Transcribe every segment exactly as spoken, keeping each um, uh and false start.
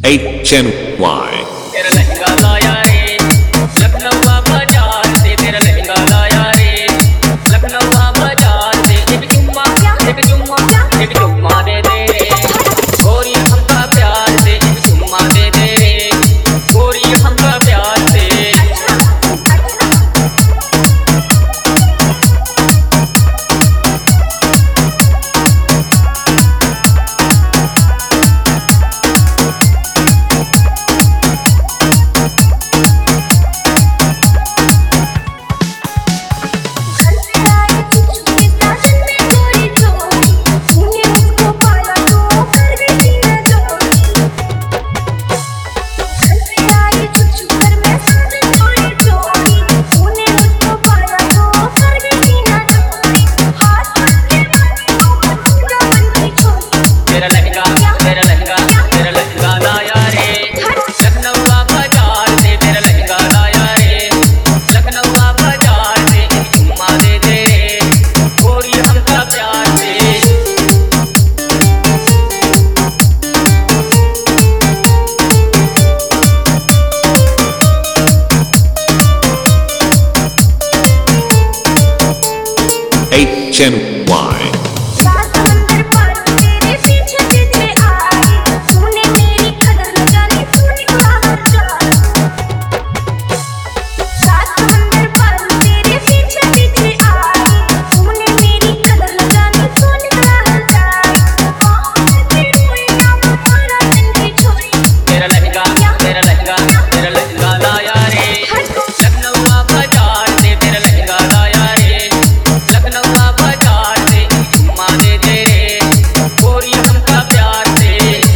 H N Y. तेरा लहंगा लाया रे लखनऊ बाजार से, तेरा लहंगा लाया रे लखनऊ बाजार से। एक चुम्मा एक चुम्मा एक चुम्मा दे दे रे गोरी हमका प्यार से, एक चुम्मा दे दे रे गोरी हमका प्यार से। तेरा लहंगा तेरा लहंगा तेरा लहंगा लाया रे लखनऊ बाजार से, तेरा लहंगा लाया रे लखनऊ बाजार से। एक चुम्मा दे दे रे गोरी हमका प्यार से। H N Y. तेरा लहंगा तेरा लहंगा तेरा लहंगा लाया रे लखनऊ बाजार से, तेरा लहंगा लाया रे लखनऊ बाजार से। एक चुम्मा दे दे रे गोरी हमका प्यार से।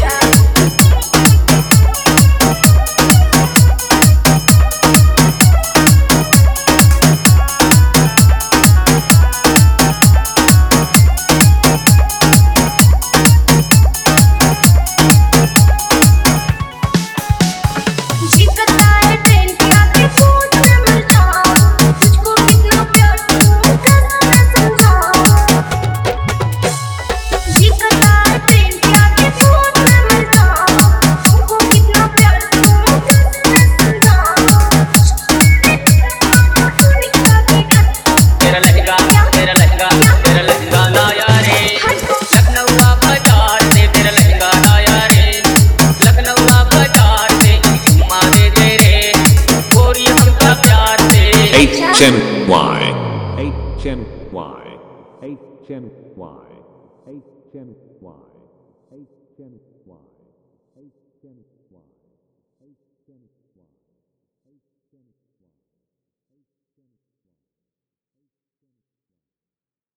तेरा लहंगा तेरा लहंगा तेरा लहंगा लाया रे लखनऊ बाजार से, तेरा लहंगा लाया रे लखनऊ बाजार से। एक चुम्मा दे दे रे गोरी हमका प्यार से। H N Y. H N Y. H N Y. H N Y. H N Y. H N Y. H N Y.